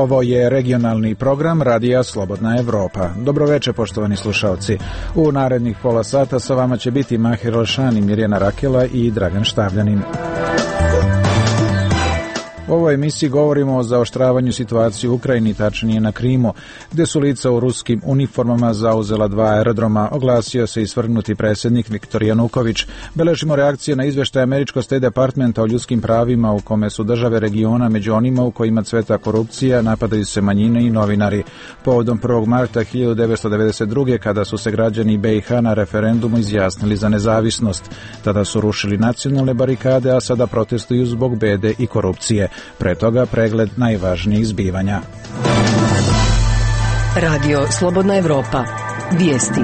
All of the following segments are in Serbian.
Ovo je regionalni program Radija Slobodna Evropa. Dobroveče, poštovani slušalci. U narednih pola sata sa vama će biti Mahir Olšan, Mirjana Rakela i Dragan Štavljanin. U ovoj emisiji govorimo o zaoštravanju situacije u Ukrajini, tačnije na Krimu, gdje su lica u ruskim uniformama zauzela 2 aerodroma. Oglasio se i svrgnuti predsjednik Viktor Januković. Beležimo reakcije na izvještaj američkog State Departmenta o ljudskim pravima, u kome su države regiona među onima u kojima cveta korupcija, napadaju se manjine i novinari. Povodom 1. marta 1992. kada su se građani BiH na referendumu izjasnili za nezavisnost. Tada su rušili nacionalne barikade, a sada protestuju zbog bede i korupcije. Pre toga pregled najvažnijih zbivanja. Radio Slobodna Evropa. Vijesti.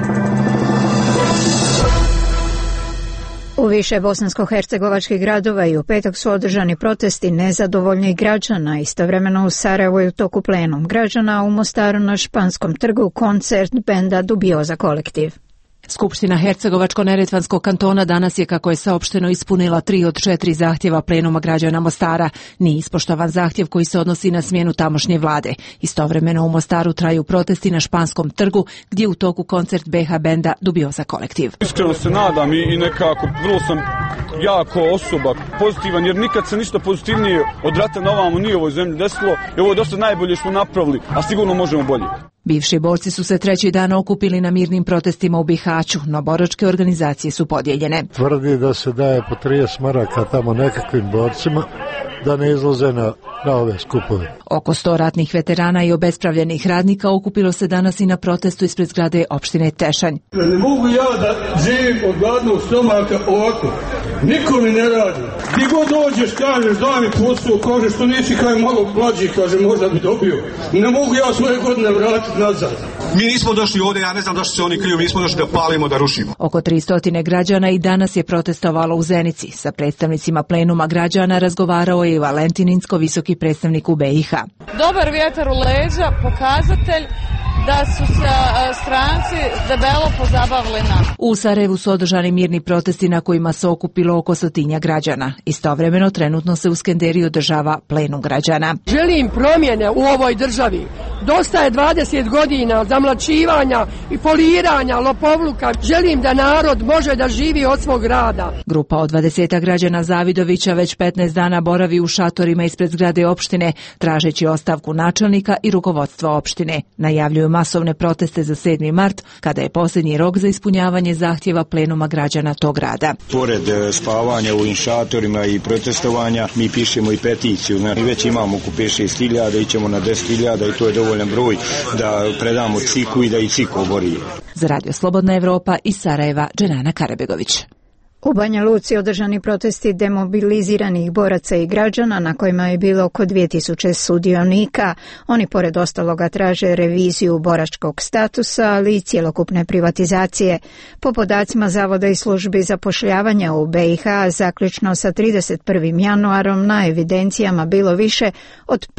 U više bosansko-hercegovačkih gradova i u petak su održani protesti nezadovoljnih građana. Istovremeno u Sarajevu je u toku plenum građana, u Mostaru na Španskom trgu koncert benda Dubioza kolektiv. Skupština Hercegovačko-neretvanskog kantona danas je, kako je saopšteno, ispunila 3 od 4 zahtjeva plenuma građana Mostara. Nije ispoštovan zahtjev koji se odnosi na smjenu tamošnje vlade. Istovremeno u Mostaru traju protesti na Španskom trgu, gdje je u toku koncert BH benda Dubioza kolektiv. Iskreno se nadam i nekako vrlo sam jako osoba pozitivan, jer nikad se ništa pozitivnije od rata na ovamo nije u ovoj zemlji desilo. I ovo je dosta najbolje što napravili, a sigurno možemo bolje. Bivši borci su se 3. dana okupili na mirnim protestima u Bihaću, no boračke organizacije su podijeljene. Tvrdi da se daje po 30 maraka tamo nekakvim borcima da ne izlaze na ove skupove. Oko 100 ratnih veterana i obespravljenih radnika okupilo se danas i na protestu ispred zgrade opštine Tešanj. Ne mogu ja da živim od gladnog stomaka ovako. Niko mi ne radi. Gdje god dođeš, kažeš, daj mi posao, kažeš, što nisi kaj malo mlađi, kaže, možda bi dobio. Ne mogu ja svoje godine vratiti nazad. Mi nismo došli ovdje, ja ne znam da što se oni kriju, mi nismo došli da palimo, da rušimo. Oko 300 građana i danas je protestovalo u Zenici. Sa predstavnicima plenuma građana razgovarao je i Valentin Incko, visoki predstavnik u BiH. Dobar vjetar u leđa, pokazatelj da su se stranci debelo pozabavili nam. U Sarajevu su održani mirni protesti na kojima se okupilo oko 100 građana. Istovremeno trenutno se u Skenderiji održava plenum građana. Želim promjene u ovoj državi. Dosta je 20 godina zamlačivanja i foliranja, lopovluka. Želim da narod može da živi od svog rada. Grupa od 20 građana Zavidovića već 15 dana boravi u šatorima ispred zgrade opštine, tražeći ostavku načelnika i rukovodstva opštine. Najavljuju masovne proteste za 7. mart, kada je posljednji rok za ispunjavanje zahtjeva plenuma građana tog grada. Pored spavanja u šatorima i protestovanja, mi pišemo i peticiju. Mi već imamo oko 5-6 ićemo na 10.000 i to je dovoljan broj da predamo ciku i da i ciko obori. Za Radio Slobodna Evropa iz Sarajeva, Dženana Karabegović. U Banja Luci održani protesti demobiliziranih boraca i građana na kojima je bilo oko 2000 sudionika. Oni pored ostaloga traže reviziju boračkog statusa, ali i cjelokupne privatizacije. Po podacima Zavoda i službi zapošljavanja u BiH, zaključno sa 31. januarom na evidencijama bilo više od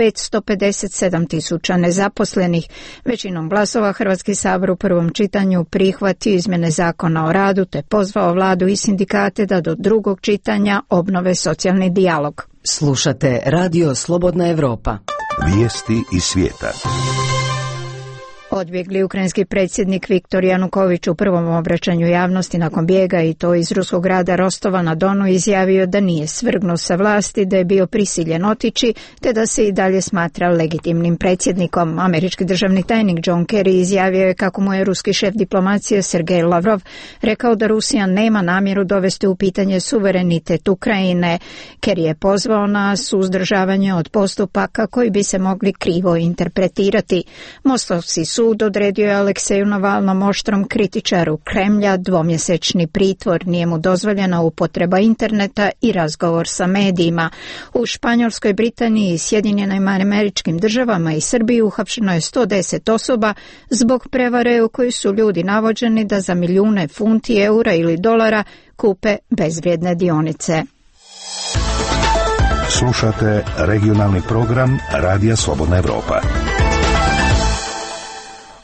557.000 nezaposlenih. Većinom glasova Hrvatski sabor u prvom čitanju prihvatio izmjene zakona o radu te pozvao vladu i sindikate da do drugog čitanja obnove socijalni dijalog. Slušate Radio Slobodna Evropa. Vijesti iz svijeta. Odbjegli ukrajinski predsjednik Viktor Januković u prvom obraćanju javnosti nakon bijega, i to iz ruskog grada Rostova na Donu, izjavio da nije svrgnut sa vlasti, da je bio prisiljen otići, te da se i dalje smatra legitimnim predsjednikom. Američki državni tajnik John Kerry izjavio je kako mu je ruski šef diplomacije Sergej Lavrov rekao da Rusija nema namjeru dovesti u pitanje suverenitet Ukrajine. Kerry je pozvao na suzdržavanje od postupaka koji bi se mogli krivo interpretirati. Mostovski sud odredio je Alekseju Navalnom, oštrom kritičaru Kremlja, 2-mjesečni pritvor. Nije mu dozvoljena upotreba interneta i razgovor sa medijima. U Španjolskoj, Britaniji, Sjedinjenim Američkim Državama i Srbiji uhapšeno je 110 osoba zbog prevare u kojoj su ljudi navođeni da za milijune funti, eura ili dolara kupe bezvrijedne dionice. Slušate regionalni program Radija Slobodna Evropa.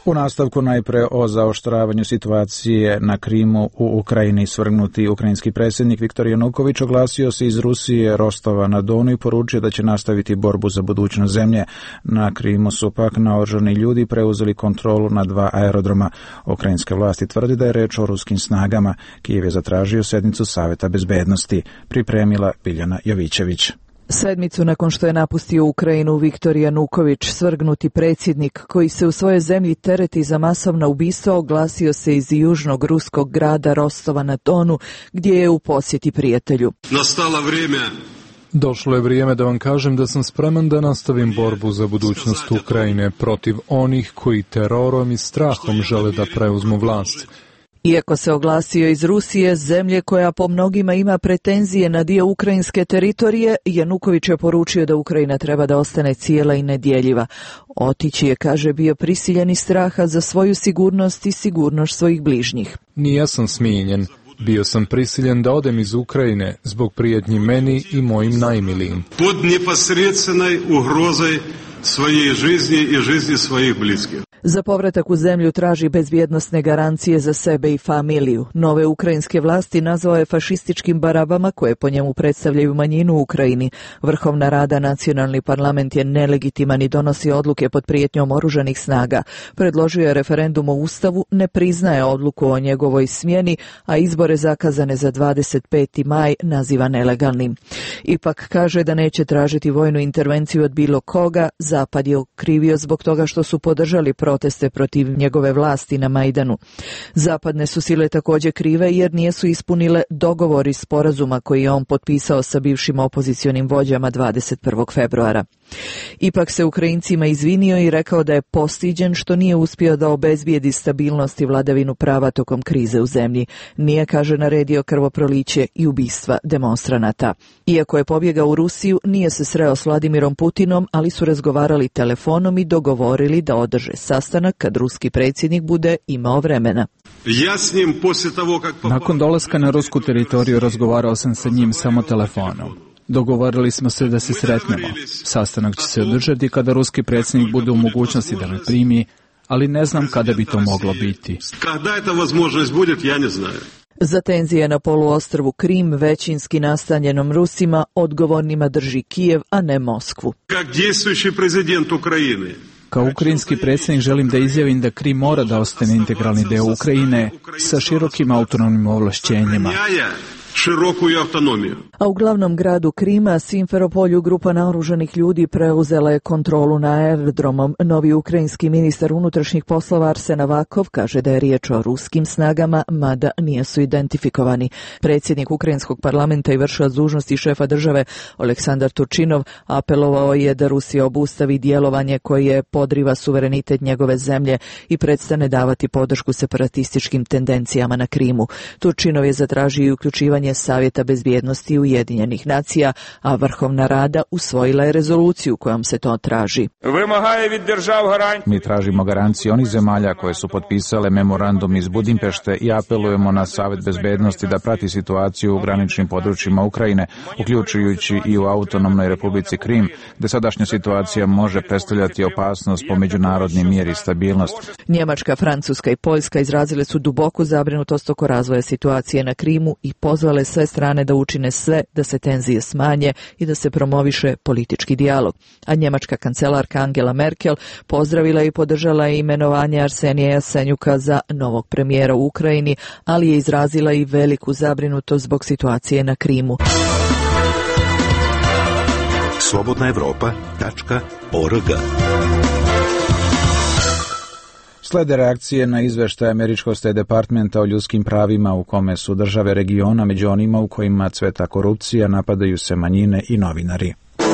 U nastavku najpre o zaoštravanju situacije na Krimu u Ukrajini. Svrgnuti ukrajinski predsjednik Viktor Januković oglasio se iz Rusije, Rostova na Donu i poručio da će nastaviti borbu za budućnost zemlje. Na Krimu su pak naoružani ljudi preuzeli kontrolu na 2 aerodroma. Ukrajinske vlasti tvrdi da je reč o ruskim snagama. Kijev je zatražio sednicu Saveta bezbednosti. Pripremila Biljana Jovićević. Sedmicu nakon što je napustio Ukrajinu Viktor Januković, svrgnuti predsjednik koji se u svojoj zemlji tereti za masovna ubistva, oglasio se iz južnog ruskog grada Rostova na Donu, gdje je u posjeti prijatelju. Nastalo vrijeme. Došlo je vrijeme da vam kažem da sam spreman da nastavim borbu za budućnost Ukrajine protiv onih koji terorom i strahom žele da preuzmu vlast. Iako se oglasio iz Rusije, zemlje koja po mnogima ima pretenzije na dio ukrajinske teritorije, Januković je poručio da Ukrajina treba da ostane cijela i nedjeljiva. Otići je, kaže, bio prisiljen iz straha za svoju sigurnost i sigurnost svojih bližnjih. Nijesam smijenjen. Bio sam prisiljen da odem iz Ukrajine zbog prijetnji meni i mojim najmilijim. Pod neposredstvenoj ugrozoj svoje жизни i жизни svojih bliskih. Za povratak u zemlju traži bezbjednosne garancije za sebe i familiju. Nove ukrajinske vlasti nazvao je fašističkim barabama koje po njemu predstavljaju manjinu u Ukrajini. Vrhovna Rada, nacionalni parlament je nelegitiman i donosi odluke pod prijetnjom oružanih snaga. Predložio je referendum o Ustavu, ne priznaje odluku o njegovoj smjeni, a izbore zakazane za 25. maj naziva nelegalnim. Ipak kaže da neće tražiti vojnu intervenciju od bilo koga. Zapad je okrivio zbog toga što su podržali proteste protiv njegove vlasti na Majdanu. Zapadne su sile također krive jer nisu ispunile dogovor iz sporazuma koji je on potpisao sa bivšim opozicionim vođama 21. februara. Ipak se Ukrajincima izvinio i rekao da je postiđen što nije uspio da obezbijedi stabilnost i vladavinu prava tokom krize u zemlji. Nije, kaže, naredio krvoproliće i ubistva demonstranata. Iako je pobjegao u Rusiju, nije se sreo s Vladimirom Putinom, ali su razgovarali telefonom i dogovorili da održe sastanak kad ruski predsjednik bude imao vremena. Nakon dolaska na rusku teritoriju razgovarao sam sa njim samo telefonom. Dogovorili smo se da se sretnemo. Sastanak će se održati kada ruski predsjednik bude u mogućnosti da me primi, ali ne znam kada bi to moglo biti. Za tenzije na poluostrvu Krim, većinski nastanjenom Rusima, odgovornima drži Kijev, a ne Moskvu. Kao ukrajinski predsjednik želim da izjavim da Krim mora da ostane integralni deo Ukrajine sa širokim autonomnim ovlašćenjima. A u glavnom gradu Krima, Simferopolju, grupa naoružanih ljudi preuzela je kontrolu na aerodromom. Novi ukrajinski ministar unutrašnjih poslova Arsen Avakov kaže da je riječ o ruskim snagama, mada nisu identifikovani. Predsjednik ukrajinskog parlamenta i vršilac dužnosti šefa države Oleksandar Turčinov apelovao je da Rusija obustavi djelovanje koje podriva suverenitet njegove zemlje i prestane davati podršku separatističkim tendencijama na Krimu. Turčinov je zatražio i uključivanje Savjeta bezbjednosti Ujedinjenih nacija, a Vrhovna Rada usvojila je rezoluciju kojom se to traži. Mi tražimo garancije onih zemalja koje su potpisale memorandum iz Budimpešte i apelujemo na Savjet bezbjednosti da prati situaciju u graničnim područjima Ukrajine, uključujući i u autonomnoj Republici Krim, gdje sadašnja situacija može predstavljati opasnost po međunarodni mir i stabilnost. Njemačka, Francuska i Poljska izrazile su duboku zabrinutost oko razvoja situacije na Krimu i pozvale sve strane da učine sve da se tenzije smanje i da se promoviše politički dijalog. A njemačka kancelarka Angela Merkel pozdravila i podržala imenovanje Arsenija Jasenjuka za novog premijera u Ukrajini, ali je izrazila i veliku zabrinutost zbog situacije na Krimu. slobodnaevropa.org. Slede reakcije na izveštaj američkog State Departmenta o ljudskim pravima u kome su države regiona među onima u kojima cveta korupcija, napadaju se manjine i novinari.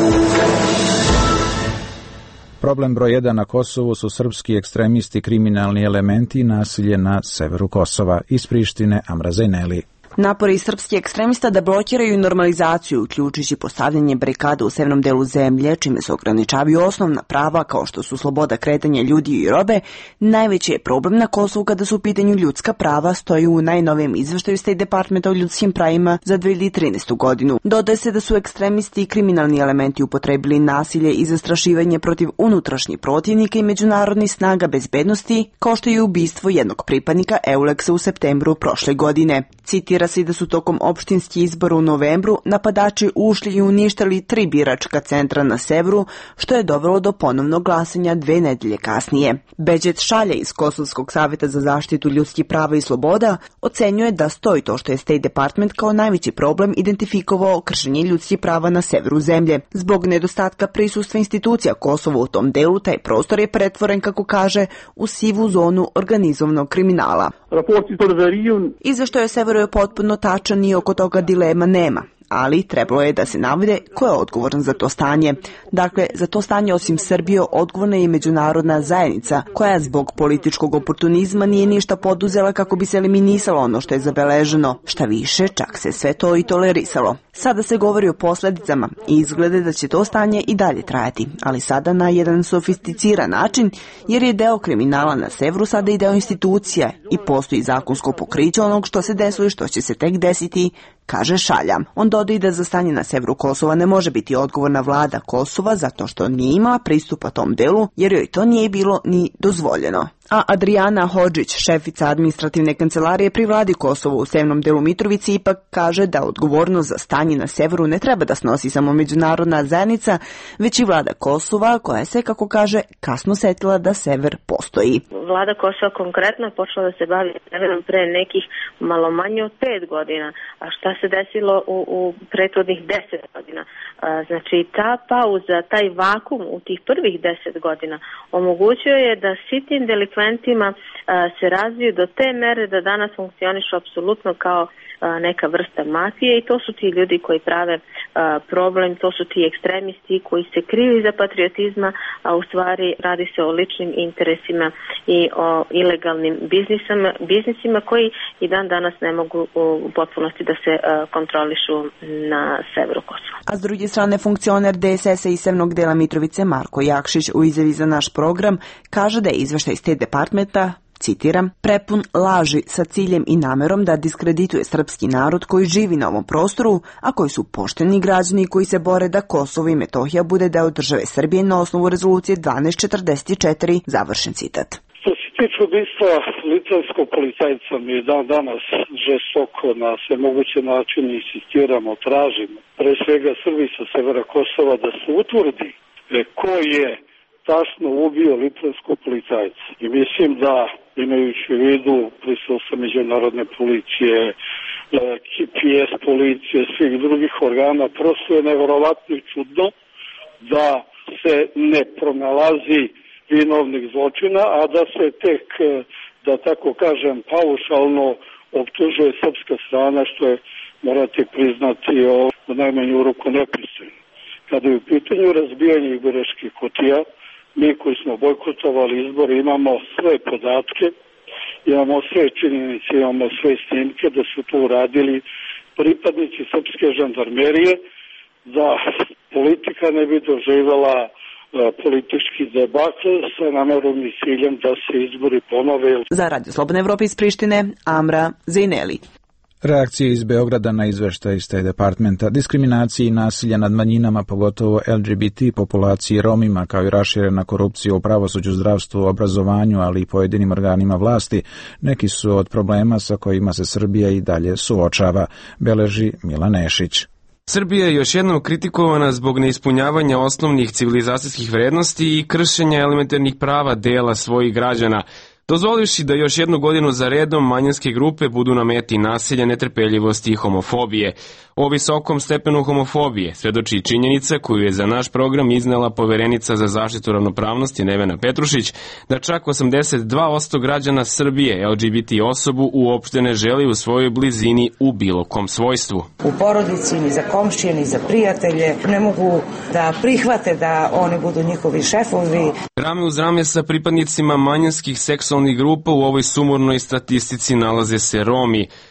Problem broj 1 na Kosovu su srpski ekstremisti, kriminalni elementi i nasilje na severu Kosova. Iz Prištine, Amra Zajneli. Napori srpskih ekstremista da blokiraju normalizaciju, uključujući postavljanje barikada u severnom delu zemlje, čime se ograničavaju osnovna prava kao što su sloboda kretanja ljudi i robe, najveći je problem na Kosovu kada su u pitanju ljudska prava, stoji u najnovijem izveštaju State Departmenta o ljudskim pravima za 2013. godinu. Dodaje se da su ekstremisti i kriminalni elementi upotrebili nasilje i zastrašivanje protiv unutrašnjih protivnika i međunarodnih snaga bezbednosti, kao što je ubistvo jednog pripadnika EULEX-a u septembru prošle godine. Citira se i da su tokom opštinskih izbora u novembru napadači ušli i uništili 3 biračka centra na severu, što je dovelo do ponovnog glasanja 2 nedelje kasnije. Beđet Šalja iz Kosovskog saveta za zaštitu ljudskih prava i sloboda ocenjuje da stoji to što je State Department kao najveći problem identifikovao kršenje ljudskih prava na severu zemlje. Zbog nedostatka prisustva institucija Kosova u tom delu, taj prostor je pretvoren, kako kaže, u sivu zonu organizovanog kriminala. Izveštaj o severu je potpuno tačan i oko toga dilema nema, ali trebalo je da se navede ko je odgovoran za to stanje. Dakle, za to stanje osim Srbije odgovorna je i međunarodna zajednica, koja zbog političkog oportunizma nije ništa poduzela kako bi se eliminisalo ono što je zabeleženo. Šta više, čak se sve to i tolerisalo. Sada se govori o posledicama i izglede da će to stanje i dalje trajati, ali sada na jedan sofisticiran način, jer je deo kriminala na severu sada i deo institucija i postoji zakonsko pokriće onog što se desilo i što će se tek desiti, kaže Šalja. On dodaje da za stanje na severu Kosova ne može biti odgovorna vlada Kosova zato što nije imala pristupa tom delu, jer joj to nije bilo ni dozvoljeno. A Adriana Hodžić, šefica administrativne kancelarije pri vladi Kosova u severnom delu Mitrovice, ipak kaže da odgovornost za stanje na severu ne treba da snosi samo međunarodna zajednica, već i vlada Kosova, koja se, kako kaže, kasno setila da sever postoji. Vlada Kosova konkretno je počela da se bavi severom pre nekih malo manje od 5 godina. A šta se desilo u prethodnih 10 godina? Znači, ta pauza, taj vakum u tih prvih 10 godina omogućio je da sitnim delikventima se razviju do te mere da danas funkcionišu apsolutno kao neka vrsta mafije i to su ti ljudi koji prave problem, to su ti ekstremisti koji se kriju iza patriotizma, a u stvari radi se o ličnim interesima i o ilegalnim biznisima koji i dan danas ne mogu u potpunosti da se kontrolišu na severu Kosova. A s druge strane, funkcioner DSS-a iz severnog dela Mitrovice Marko Jakšić u izjavi za naš program kaže da je izveštaj State Departmenta, citiram, prepun laži sa ciljem i namerom da diskredituje srpski narod koji živi na ovom prostoru, a koji su pošteni građani koji se bore da Kosovo i Metohija bude deo države Srbije na osnovu rezolucije 1244, završen citat. Što se tiče ubistva litvanskog policajca, mi dan danas žestoko na sve moguće načine insistiramo, tražimo, pre svega Srbi sa severa Kosova, da se utvrdi ko je tačno ubio litvanskog policajca. I mislim da, imajući u vidu prisustvo međunarodne policije, KPS policije, svih drugih organa, prosto je neverovatno i čudno da se ne pronalazi vinovnih zločina, a da se tek, da tako kažem, paušalno optužuje srpska strana, što je, morate priznati, u najmanju ruku nepristojno. Kada je u pitanju razbijanje biračkih kutija, mi koji smo bojkotovali izbore imamo sve podatke, imamo sve činjenice, imamo sve snimke da su to uradili pripadnici srpske žandarmerije, da politika ne bi doživjela politički debakl sa namerom i ciljem da se izbori ponove. Za Radio Slobodne Evrope iz Prištine, Amra Zejneli. Reakcije iz Beograda na izveštaj State Departmenta, diskriminacije i nasilja nad manjinama, pogotovo LGBT populaciji, Romima, kao i raširena korupcija u pravosuđu, zdravstvu, obrazovanju, ali i pojedinim organima vlasti, neki su od problema sa kojima se Srbija i dalje suočava, beleži Milan Nešić. Srbija je još jednom kritikovana zbog neispunjavanja osnovnih civilizacijskih vrednosti i kršenja elementarnih prava dela svojih građana, dozvolivši da još jednu godinu za redom manjinske grupe budu na meti nasilja, netrpeljivosti i homofobije. O visokom stepenu homofobije svedoči činjenica koju je za naš program iznela poverenica za zaštitu ravnopravnosti Nevena Petrušić, da čak 82% građana Srbije LGBT osobu uopšte ne želi u svojoj blizini u bilo kom svojstvu. U porodici, ni za komšije, ni za prijatelje ne mogu da prihvate da oni budu njihovi šefovi. Rame uz rame sa pripadnicima manjinskih seksualnih grupa u ovoj sumornoj statistici nalaze se Romi.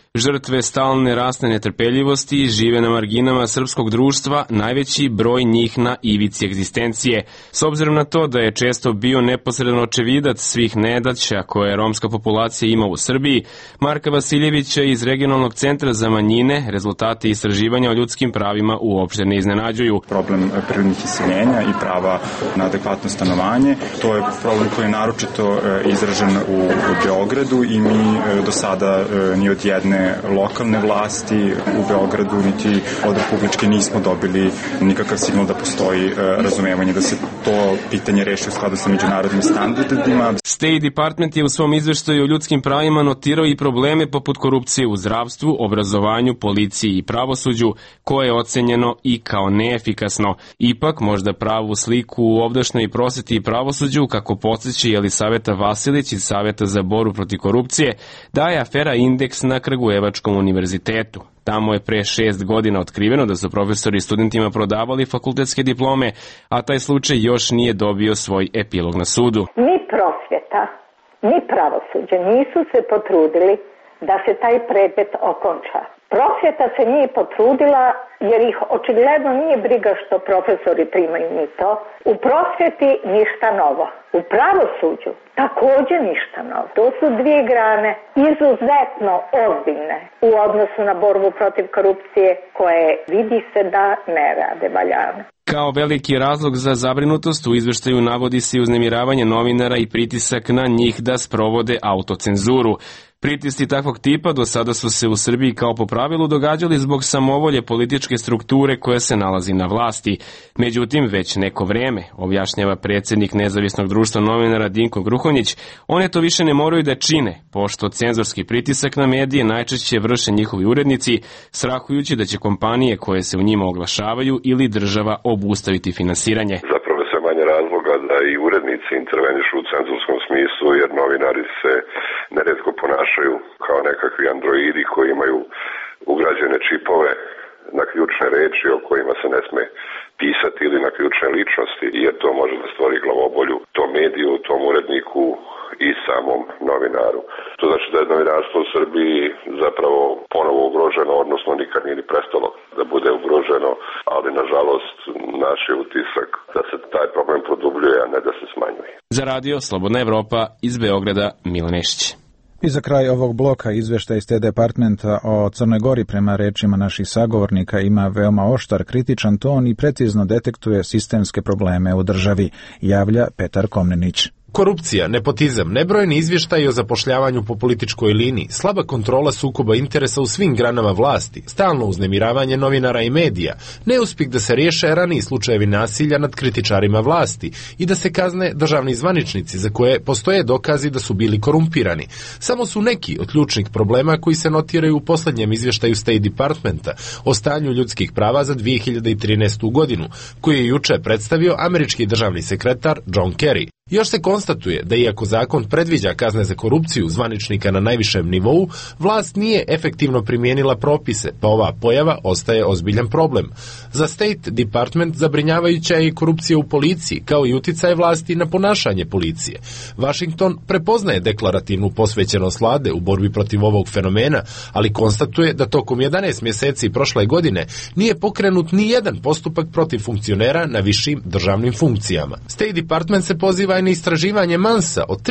Žrtve stalne rasne netrpeljivosti žive na marginama srpskog društva, najveći broj njih na ivici egzistencije. S obzirom na to da je često bio neposredan očevidac svih nedaća koje romska populacija ima u Srbiji, Marka Vasiljevića iz Regionalnog centra za manjine rezultati istraživanja o ljudskim pravima uopšte ne iznenađuju. Problem prirodnih iseljenja i prava na adekvatno stanovanje, to je problem koji je naročito izražen u Beogradu i mi do sada ni od jedne lokalne vlasti u Beogradu niti od republičke nismo dobili nikakav signal da postoji razumevanje da se to pitanje reši u skladu sa međunarodnim standardima. State Department je u svom izveštaju o ljudskim pravima notirao i probleme poput korupcije u zdravstvu, obrazovanju, policiji i pravosuđu, koje je ocenjeno i kao neefikasno. Ipak, možda pravu sliku u ovdašnjoj prosveti i pravosuđu, kako podsjeća Jelisaveta Vasilić iz Saveta za borbu protiv korupcije, daje afera Indeks na Kragujevačkom univerzitetu. Tamo je pre 6 godina otkriveno da su profesori studentima prodavali fakultetske diplome, a taj slučaj još nije dobio svoj epilog na sudu. Ni prosvjeta, ni pravosuđe nisu se potrudili da se taj predmet okonča. Prosvjeta se nije potrudila jer ih očigledno nije briga što profesori primaju ni to. U prosvjeti ništa novo. U pravosuđu također ništa novo. To su dvije grane izuzetno ozbiljne u odnosu na borbu protiv korupcije koje vidi se da ne rade valjano. Kao veliki razlog za zabrinutost u izveštaju navodi se uznemiravanje novinara i pritisak na njih da sprovode autocenzuru. Pritisci takvog tipa do sada su se u Srbiji kao po pravilu događali zbog samovolje političke strukture koja se nalazi na vlasti. Međutim, već neko vreme, objašnjava predsjednik Nezavisnog društva novinara Dinko Gruhonjić, one to više ne moraju da čine, pošto cenzorski pritisak na medije najčešće vrše njihovi urednici, strahujući da će kompanije koje se u njima oglašavaju ili država obustaviti finansiranje. Zapravo sve manje razloga da i urednici intervenišu u cenzorskom smislu, jer novinari se neretko ponašaju kao nekakvi androidi koji imaju ugrađene čipove na ključne reči o kojima se ne sme pisati ili na ključne ličnosti, jer to može da stvori glavobolju tom mediju, tom uredniku i samom novinaru. To znači da je novinarstvo u Srbiji zapravo ponovo ugroženo, odnosno nikad nije ni prestalo da bude ugroženo, ali nažalost naš je utisak da se taj problem produbljuje, a ne da se smanjuje. Za radio Slobodna Evropa iz Beograda, Milan Nešić. I za kraj ovog bloka izveštaj State Departmenta o Crnoj Gori prema rečima naših sagovornika ima veoma oštar, kritičan ton i precizno detektuje sistemske probleme u državi, javlja Petar Komnenić. Korupcija, nepotizam, nebrojeni izvještaji o zapošljavanju po političkoj liniji, slaba kontrola sukoba interesa u svim granama vlasti, stalno uznemiravanje novinara i medija, neuspjeh da se riješe raniji slučajevi nasilja nad kritičarima vlasti i da se kazne državni zvaničnici za koje postoje dokazi da su bili korumpirani. Samo su neki od ključnih problema koji se notiraju u posljednjem izvještaju State Departmenta o stanju ljudskih prava za 2013. godinu, koji je juče predstavio američki državni sekretar John Kerry. Još se konstatuje da iako zakon predviđa kazne za korupciju zvaničnika na najvišem nivou, vlast nije efektivno primijenila propise, pa ova pojava ostaje ozbiljan problem. Za State Department zabrinjavajuća je i korupcija u policiji, kao i uticaj vlasti na ponašanje policije. Washington prepoznaje deklarativnu posvećenost vlade u borbi protiv ovog fenomena, ali konstatuje da tokom 11 mjeseci prošle godine nije pokrenut ni jedan postupak protiv funkcionera na višim državnim funkcijama. State Department se poziva na istraživanje Mansa od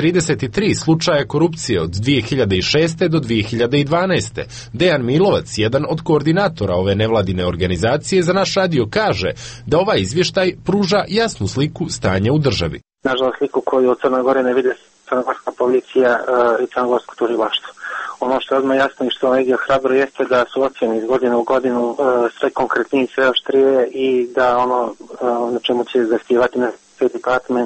333 slučaja korupcije od 2006. do 2012. Dejan Milovac, jedan od koordinatora ove nevladine organizacije, za naš radio kaže da ovaj izvještaj pruža jasnu sliku stanja u državi. Nažalost, sliku koju od Crne Gore ne vide crnogorska policija i crnogorsko tužilaštvo. Ono što je odmah jasno i što negdje hrabro jeste da su ocjene iz godine u godinu sve konkretnije, sve oštrije i da ono na čemu će zahtijevati na State Department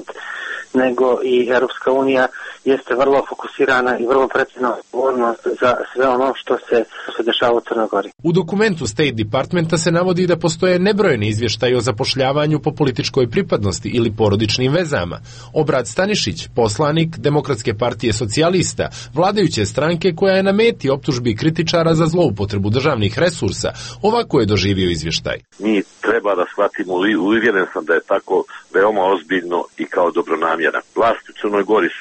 nego i Europska unija jeste vrlo fokusirana i vrlo precizna odgovornost za sve ono što se dešava u Crnoj Gori. U dokumentu State Departmenta se navodi da postoje nebrojeni izvještaji o zapošljavanju po političkoj pripadnosti ili porodičnim vezama. Obrad Stanišić, poslanik Demokratske partije socijalista, vladajuće stranke koja je na meti optužbi kritičara za zloupotrebu državnih resursa, ovako je doživio izvještaj. Mi treba da shvatimo, uvjeren sam da je tako veoma ozbiljno i kao dobronamjeran. Vlasti u Crnoj Gori su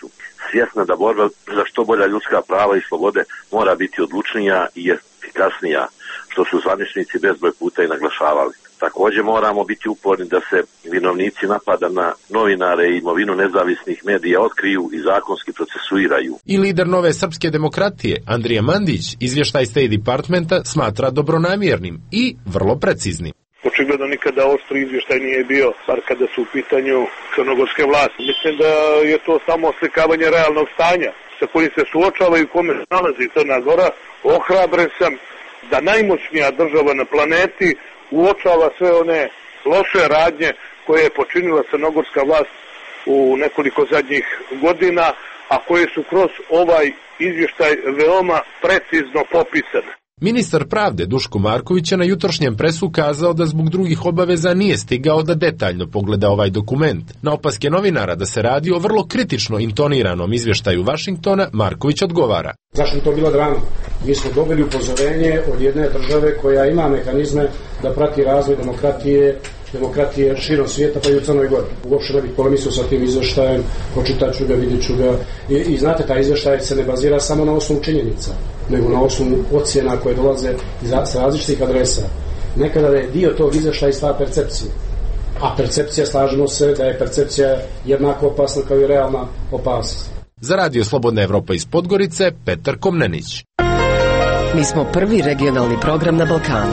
svjesna da borba za što bolja ljudska prava i slobode mora biti odlučnija i efikasnija, što su zvaničnici bezbroj puta i naglašavali. Također moramo biti uporni da se vinovnici napada na novinare i imovinu nezavisnih medija otkriju i zakonski procesuiraju. I lider Nove srpske demokratije, Andrija Mandić, izvještaj State Departmenta smatra dobronamjernim i vrlo preciznim. Očigledno nikada oštri izvještaj nije bio, bar kada su u pitanju crnogorske vlasti. Mislim da je to samo oslikavanje realnog stanja sa kojim se suočava i u kome se nalazi Crna Gora. Ohrabren sam da najmoćnija država na planeti uočava sve one loše radnje koje je počinila crnogorska vlast u nekoliko zadnjih godina, a koje su kroz ovaj izvještaj veoma precizno popisane. Ministar pravde Duško Marković je na jutrošnjem presu kazao da zbog drugih obaveza nije stigao da detaljno pogleda ovaj dokument. Na opaske novinara da se radi o vrlo kritično intoniranom izvještaju Vašingtona, Marković odgovara. Zašto to bilo drama? Mi smo dobili upozorenje od jedne države koja ima mehanizme da prati razvoj demokratije širom svijeta, pa i u Crnoj Gori. Uopšte ne bih polemisao sa tim izvještajem, pročitat ću ga, vidjet ću ga. I znate, taj izvještaj se ne bazira samo na osnovu činjenica, nego na osnovu ocjena koje dolaze sa različitih adresa. Nekada je dio tog izvještaja iz ta percepcija. A percepcija, slažemo se, da je percepcija jednako opasna kao i realna opasnost. Za Radio Slobodna Evropa iz Podgorice, Petar Komnenić. Mi smo prvi regionalni program na Balkanu.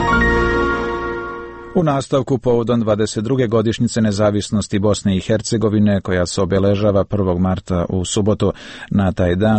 U nastavku povodom 22. godišnjice nezavisnosti Bosne i Hercegovine, koja se obeležava 1. marta u subotu, na taj dan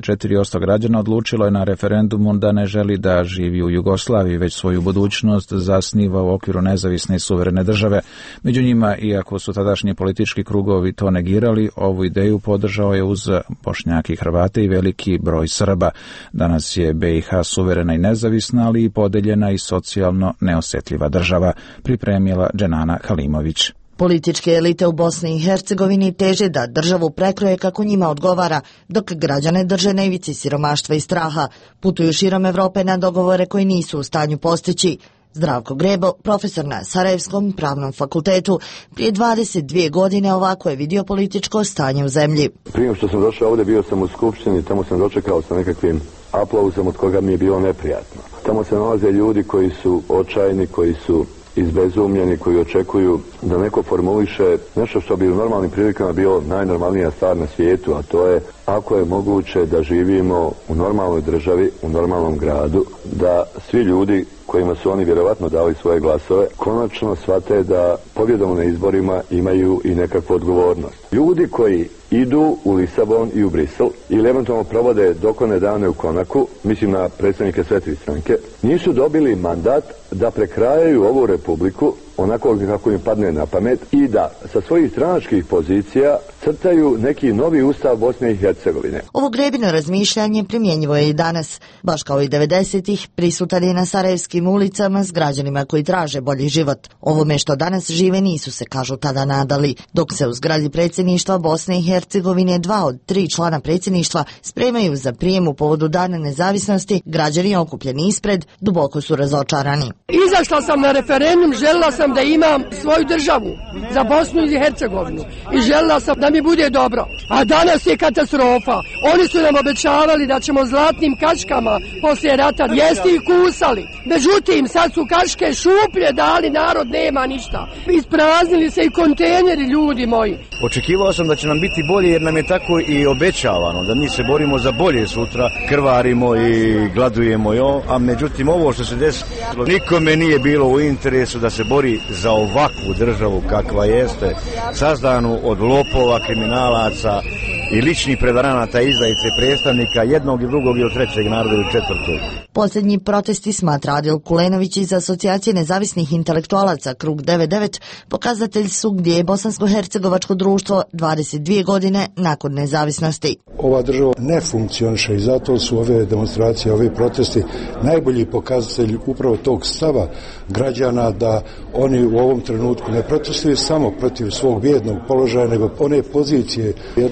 64% građana odlučilo je na referendumu da ne želi da živi u Jugoslaviji, već svoju budućnost zasniva u okviru nezavisne i suverene države. Među njima, iako su tadašnji politički krugovi to negirali, ovu ideju podržao je uz Bošnjake i Hrvate i veliki broj Srba. Danas je BiH suverena i nezavisna, ali i podeljena i socijalno neosjetljiva država, pripremila Dženana Halimović. Političke elite u Bosni i Hercegovini teže da državu prekroje kako njima odgovara, dok građane drže na ivici siromaštva i straha. Putuju širom Evrope na dogovore koji nisu u stanju postići. Zdravko Grebo, profesor na Sarajevskom pravnom fakultetu, prije 22 godine ovako je vidio političko stanje u zemlji. Prije što sam došao ovdje, bio sam u skupštini, tamo sam dočekao sa nekakvim aplauzom od koga mi je bilo neprijatno. Tamo se nalaze ljudi koji su očajni, koji su izbezumljeni, koji očekuju da neko formuliše nešto što bi u normalnim prilikama bilo najnormalnija stvar na svijetu, a to je ako je moguće da živimo u normalnoj državi, u normalnom gradu, da svi ljudi kojima su oni vjerovatno dali svoje glasove, konačno shvate da pobjedom na izborima imaju i nekakvu odgovornost. Ljudi koji idu u Lisabon i u Brisel ili eventualno provode dokone dane u Konaku, mislim na predstavnike sve tri stranke, nisu dobili mandat da prekrajaju ovu republiku onako kako im padne na pamet i da sa svojih stranačkih pozicija crtaju neki novi ustav Bosne i Hercegovine. Ovo Grebino razmišljanje primjenjivo je i danas. Baš kao i 90-ih, prisutan je na sarajevskim ulicama s građanima koji traže bolji život. Ovome što danas žive nisu se, kažu, tada nadali. Dok se u zgradi predsjedništva Bosne i Hercegovine 2 od 3 člana predsjedništva spremaju za prijem u povodu Dana nezavisnosti, građani okupljeni ispred duboko su razočarani. Izašla sam na referendum, željela sam da imam svoju državu za Bosnu i Hercegovinu i željela sam da mi bude dobro. A danas je katastrofa. Oni su nam obećavali da ćemo zlatnim kaškama poslije rata jesti i kusali. Međutim, sad su kaške šuplje dali, narod nema ništa. Ispraznili se i kontejneri, ljudi moji. Očekivao sam da će nam biti bolje jer nam je tako i obećavano, da mi se borimo za bolje sutra, krvarimo i gladujemo, a međutim ovo što se desilo, nikome nije bilo u interesu da se bori za ovakvu državu kakva jeste, sazdanu od lopova, kriminalaca i ličnih prevaranata, izdajice, predstavnika jednog i drugog i od trećeg naroda i od četvrtog. Posljednji protesti, smatra Adil Kulenović iz Asocijacije nezavisnih intelektualaca Krug 99, pokazatelj su gdje je bosansko-hercegovačko društvo 22 godine nakon nezavisnosti. Ova država ne funkcioniše i zato su ove demonstracije, ove protesti najbolji pokazatelj upravo tog stava građana da oni u ovom trenutku ne protestuju samo protiv svog bijednog položaja, nego one pozicije jednog duha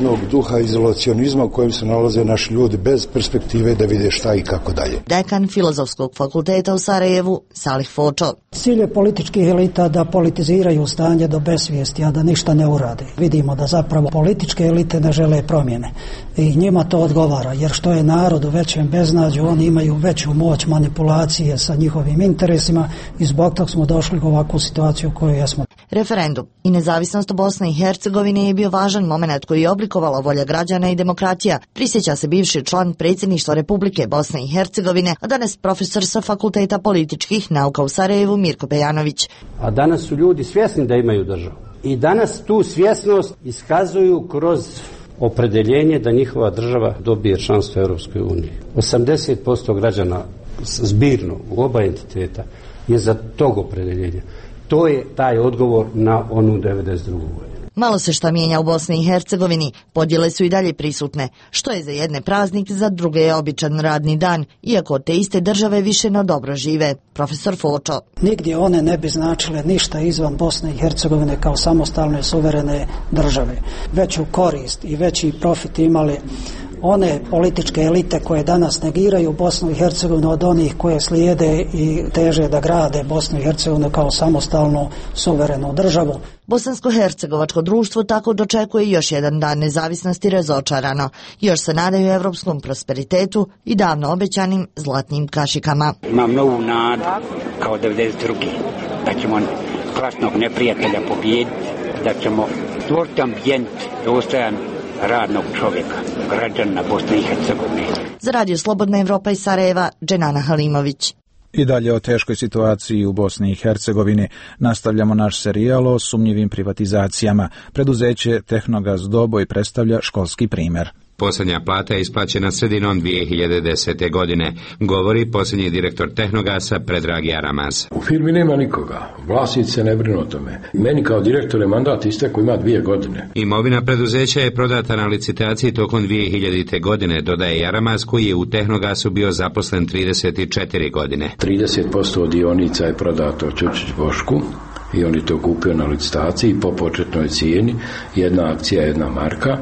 duha izolacionizma u kojem se nalaze naši ljudi bez perspektive da vide šta i kako dalje. Dekan Filozofskog fakulteta u Sarajevu, Salih Fočo. Cilj je političkih elita da politiziraju stanje do besvijesti, a da ništa ne urade. Vidimo da zapravo političke elite ne žele promjene i njima to odgovara, jer što je narod u većem beznađu, oni imaju veću moć manipulacije sa njihovim interesima i zbog toga smo došli u ovakvu situaciju u kojoj jesmo. Referendum i nezavisnost Bosne i Hercegovine je bio važan moment koji je oblikovala volja građana i demokratija, prisjeća se bivši član predsjedništva Republike Bosne i Hercegovine, a danas profesor sa Fakulteta političkih nauka u Sarajevu Mirko Pejanović. A danas su ljudi svjesni da imaju državu i danas tu svjesnost iskazuju kroz opredeljenje da njihova država dobije članstvo u Europskoj uniji. 80% građana zbirno u oba entiteta je za tog opredeljenja. To je taj odgovor na onu 92. godinu. Malo se šta mijenja u Bosni i Hercegovini, podjele su i dalje prisutne. Što je za jedne praznik, za druge je običan radni dan, iako te iste države više no dobro žive. Profesor Fočo. Nigdje one ne bi značile ništa izvan Bosne i Hercegovine kao samostalne suverene države. Veću korist i veći profit imali one političke elite koje danas negiraju Bosnu i Hercegovinu od onih koje slijede i teže da grade Bosnu i Hercegovinu kao samostalnu suverenu državu. Bosansko-hercegovačko društvo tako dočekuje još jedan dan nezavisnosti razočarano. Još se nadaju evropskom prosperitetu i davno obećanim zlatnim kašikama. Imam novu nadu kao 92. da ćemo klasnog neprijatelja pobijediti, da ćemo stvoriti ambijent dostojan radnog čovjeka, građana Bosne i Hercegovine. Za Radio Slobodna Evropa iz Sarajeva, Dženana Halimović. I dalje o teškoj situaciji u Bosni i Hercegovini. Nastavljamo naš serijal o sumnjivim privatizacijama. Preduzeće Tehnogaz Doboj predstavlja školski primjer. Posljednja plata je isplaćena sredinom 2010. godine, govori posljednji direktor Tehnogasa Predrag Jaramaz. U firmi nema nikoga, vlasnici se ne brinu o tome. Meni kao direktor je mandat istekao, ima 2 godine. Imovina preduzeća je prodata na licitaciji tokom 2000. godine, dodaje Jaramaz, koji je u Tehnogasu bio zaposlen 34 godine. 30% dionica je prodato Ćučić Bošku i on je to kupio na licitaciji po početnoj cijeni, 1 akcija, 1 marka,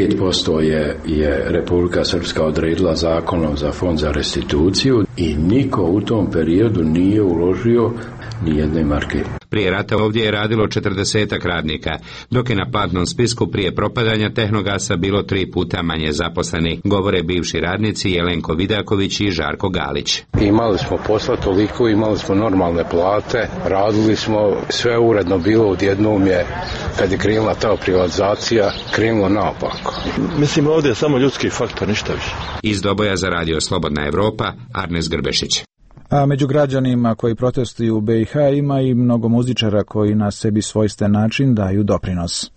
5% je Republika Srpska odredila zakonom za fond za restituciju i niko u tom periodu nije uložio ni 1 marke. Prije rata ovdje je radilo 40 radnika, dok je na platnom spisku prije propadanja Tehnogasa bilo 3 puta manje zaposlenih, govore bivši radnici Jelenko Vidaković i Žarko Galić. Imali smo posla toliko, imali smo normalne plate, radili smo, sve uredno bilo, odjednom je, kad je krenula ta privatizacija, krenulo naopako. Mislim, ovdje je samo ljudski faktor, ništa više. Iz Doboja za Radio Slobodna Evropa, Arnes Grbešić. A među građanima koji protestuju u BiH ima i mnogo muzičara koji na sebi svojstven način daju doprinos.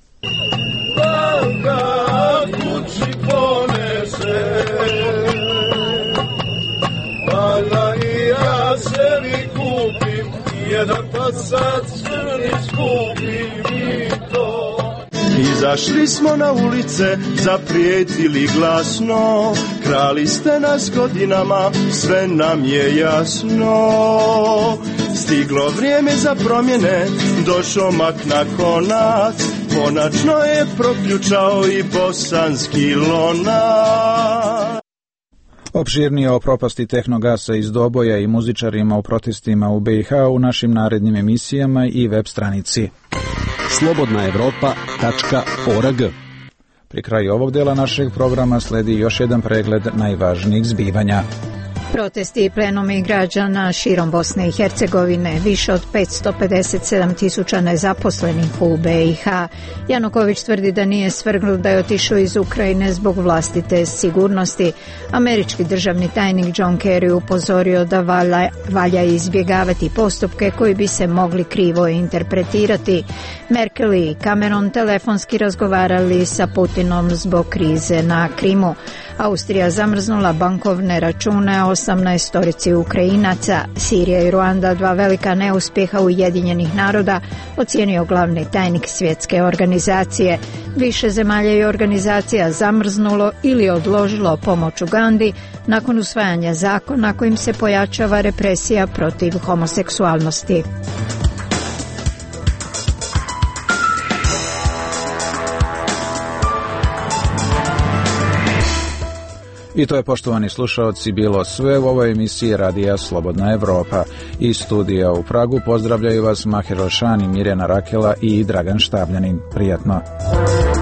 Izašli smo na ulice, zaprijetili glasno, krali ste nas godinama, sve nam je jasno. Stiglo vrijeme za promjene, došao mak na konac, konačno je proključao i bosanski lonac. Opširnije o propasti Tehnogasa iz Doboja i muzičarima u protestima u BiH u našim narednim emisijama i web stranici. slobodnaevropa.org. Pri kraju ovog dela našeg programa sledi još jedan pregled najvažnijih zbivanja. Protesti i plenumi građana širom Bosne i Hercegovine, više od 557.000 nezaposlenih u BiH. Januković tvrdi da nije svrgnut, da je otišao iz Ukrajine zbog vlastite sigurnosti. Američki državni tajnik John Kerry upozorio da valja izbjegavati postupke koji bi se mogli krivo interpretirati. Merkel i Cameron telefonski razgovarali sa Putinom zbog krize na Krimu. Austrija zamrznula bankovne račune 18 Ukrajinaca. Sirija i Ruanda, 2 velika neuspjeha Ujedinjenih naroda, ocijenio glavni tajnik svjetske organizacije. Više zemalja i organizacija zamrznulo ili odložilo pomoć Ugandi nakon usvajanja zakona kojim se pojačava represija protiv homoseksualnosti. I to je, poštovani slušaoci, bilo sve u ovoj emisiji Radija Slobodna Evropa. Iz studija u Pragu pozdravljaju vas Mahir Olšan, Mirjana Rakela i Dragan Štabljanin. Prijatno.